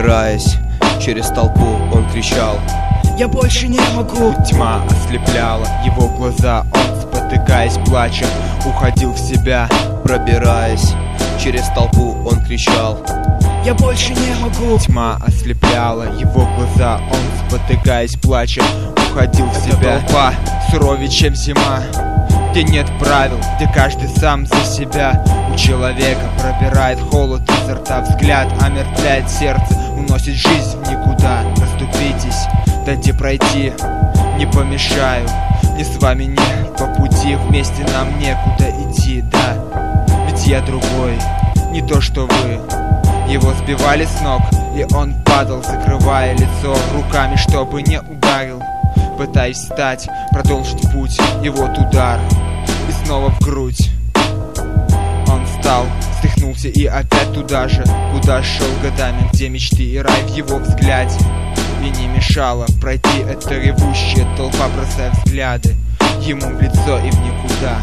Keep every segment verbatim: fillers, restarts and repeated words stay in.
Пробираясь через толпу, он кричал: я больше не могу. Тьма ослепляла его глаза, он, спотыкаясь, плача, уходил в себя. Пробираясь через толпу, он кричал: я больше не могу. Тьма ослепляла его глаза, он, спотыкаясь, плача, уходил в себя. Эта толпа суровее, чем зима, где нет правил, где каждый сам за себя. У человека пробирает холод изо рта, взгляд омертвляет сердце, уносит жизнь в никуда. Расступитесь, дайте пройти, не помешаю, ни с вами, ни по пути, вместе нам некуда идти, да. Ведь я другой, не то что вы. Его сбивали с ног, и он падал, закрывая лицо руками, чтобы не ударил. Пытаясь встать, продолжить путь, и вот удар, и снова в грудь. Он встал, встряхнулся и опять туда же, куда шел годами, где мечты и рай в его взгляде. И не мешало пройти эта ревущая толпа, бросая взгляды ему в лицо и в никуда.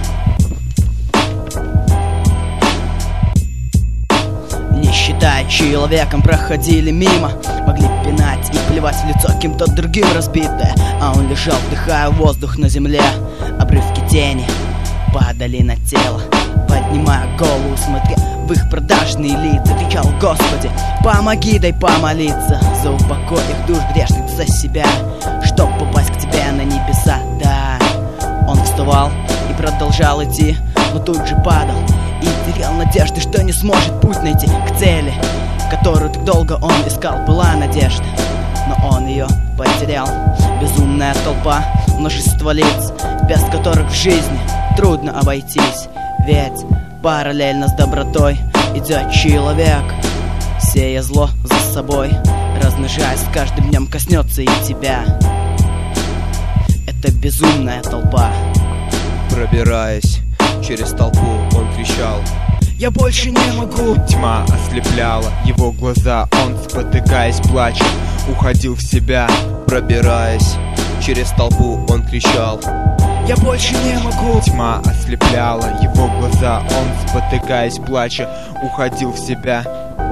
Не считая человеком, проходили мимо, могли пинать и плевать в лицо кем-то другим разбитое. А он лежал, вдыхая воздух на земле. Обрывки тени падали на тело, поднимая голову, смотря в их продажные лица, кричал: Господи, помоги, дай помолиться за упокой их душ грешных, за себя, чтоб попасть к Тебе на небеса. Да, он вставал и продолжал идти, но тут же падал и терял надежды, что не сможет путь найти к цели, которую так долго он искал. Была надежда, но он ее потерял. Безумная толпа, множество лиц, без которых в жизни трудно обойтись. Ведь параллельно с добротой идет человек, сея зло за собой, размножаясь, с каждым днем коснется и тебя. Это безумная толпа. Пробираясь через толпу, он кричал: я больше не могу. Тьма ослепляла его глаза, он, спотыкаясь, плача, уходил в себя. Пробираясь через толпу, он кричал: я больше не могу. Тьма ослепляла его глаза, он, спотыкаясь, плача, уходил в себя.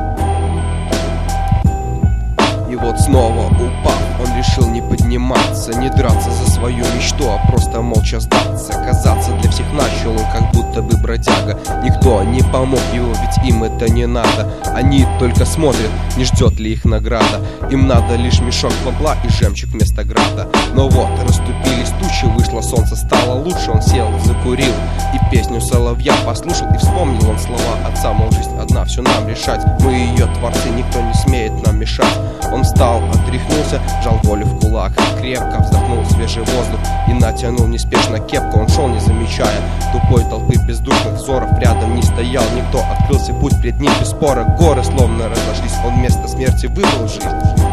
И вот снова упав, он решил не подниматься, не драться за свою мечту, а просто молча сдаться. Казаться для всех начал он как будто бы бродяга. Никто не помог его, ведь им это не надо. Они только смотрят, не ждет ли их награда. Им надо лишь мешок бабла и жемчуг вместо града. Но вот расступились тучи, вышло солнце, стало лучше. Он сел, закурил и песню соловья послушал. И вспомнил он слова отца, мол, жизнь одна, все нам решать. Мы ее творцы, никто не смеет нам мешать. Он встал, отряхнулся, жал волю в кулак, крепко вздохнул свежий воздух и натянул неспешно кепку. Он шел, не замечая тупой толпы бездушных взоров. Рядом не стоял никто, открылся путь пред ним без спора. Горы словно разошлись, он вместо смерти выбрал жизнь.